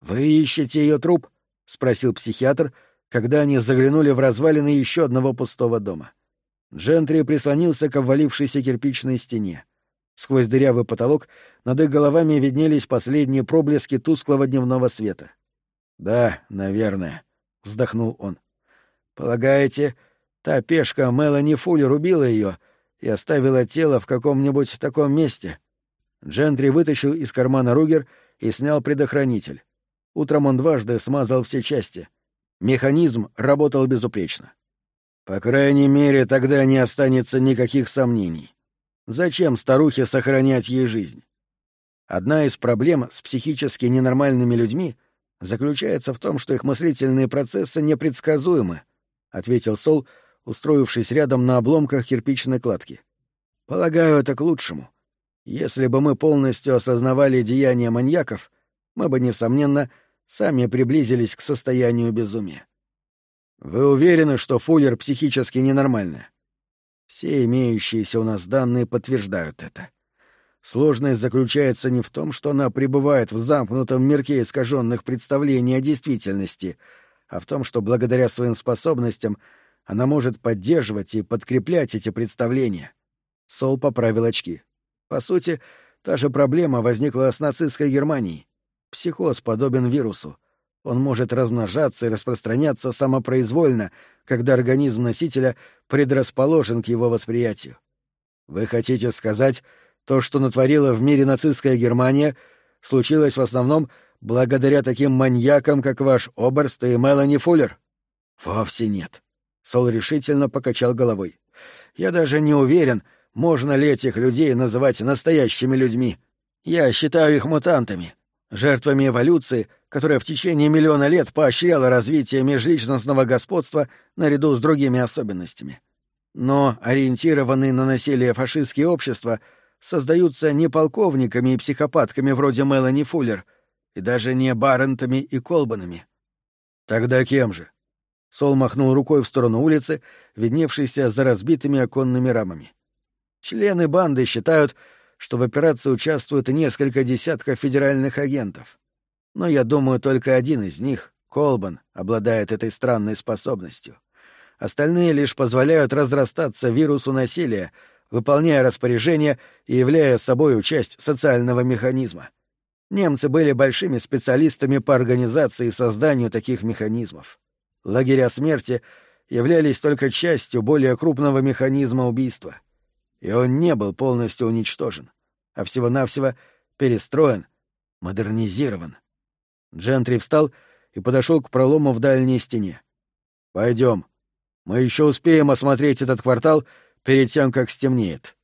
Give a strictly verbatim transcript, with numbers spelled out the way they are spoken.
«Вы ищете ее труп?» — спросил психиатр, когда они заглянули в развалины еще одного пустого дома. Джентри прислонился к обвалившейся кирпичной стене. Сквозь дырявый потолок над их головами виднелись последние проблески тусклого дневного света. «Да, наверное», — вздохнул он. «Полагаете, та пешка Мелани Фуллер убила ее и оставила тело в каком-нибудь таком месте?» Джентри вытащил из кармана Ругер и снял предохранитель. Утром он дважды смазал все части. Механизм работал безупречно. По крайней мере, тогда не останется никаких сомнений. Зачем старухе сохранять ей жизнь? Одна из проблем с психически ненормальными людьми заключается в том, что их мыслительные процессы непредсказуемы, — ответил Сол, устроившись рядом на обломках кирпичной кладки. Полагаю, это к лучшему. Если бы мы полностью осознавали деяния маньяков, мы бы, несомненно, сами приблизились к состоянию безумия. Вы уверены, что Фуллер психически ненормальная? Все имеющиеся у нас данные подтверждают это. Сложность заключается не в том, что она пребывает в замкнутом мирке искаженных представлений о действительности, а в том, что благодаря своим способностям она может поддерживать и подкреплять эти представления. Сол поправил очки. По сути, та же проблема возникла с нацистской Германией. Психоз подобен вирусу. Он может размножаться и распространяться самопроизвольно, когда организм носителя предрасположен к его восприятию. Вы хотите сказать, то, что натворила в мире нацистская Германия, случилось в основном благодаря таким маньякам, как ваш Оберст и Мелани Фуллер? Вовсе нет. Сол решительно покачал головой. Я даже не уверен, можно ли этих людей называть настоящими людьми. Я считаю их мутантами, жертвами эволюции, которая в течение миллиона лет поощряла развитие межличностного господства наряду с другими особенностями. Но ориентированные на насилие фашистские общества создаются не полковниками и психопатками вроде Мелани Фуллер, и даже не Баррентами и Колбанами. Тогда кем же? Сол махнул рукой в сторону улицы, видневшейся за разбитыми оконными рамами. Члены банды считают, что в операции участвуют несколько десятков федеральных агентов. Но я думаю, только один из них, Колбан, обладает этой странной способностью. Остальные лишь позволяют разрастаться вирусу насилия, выполняя распоряжения и являя собою часть социального механизма. Немцы были большими специалистами по организации и созданию таких механизмов. Лагеря смерти являлись только частью более крупного механизма убийства. И он не был полностью уничтожен, а всего-навсего перестроен, модернизирован. Джентри встал и подошел к пролому в дальней стене. «Пойдем. Мы еще успеем осмотреть этот квартал перед тем, как стемнеет».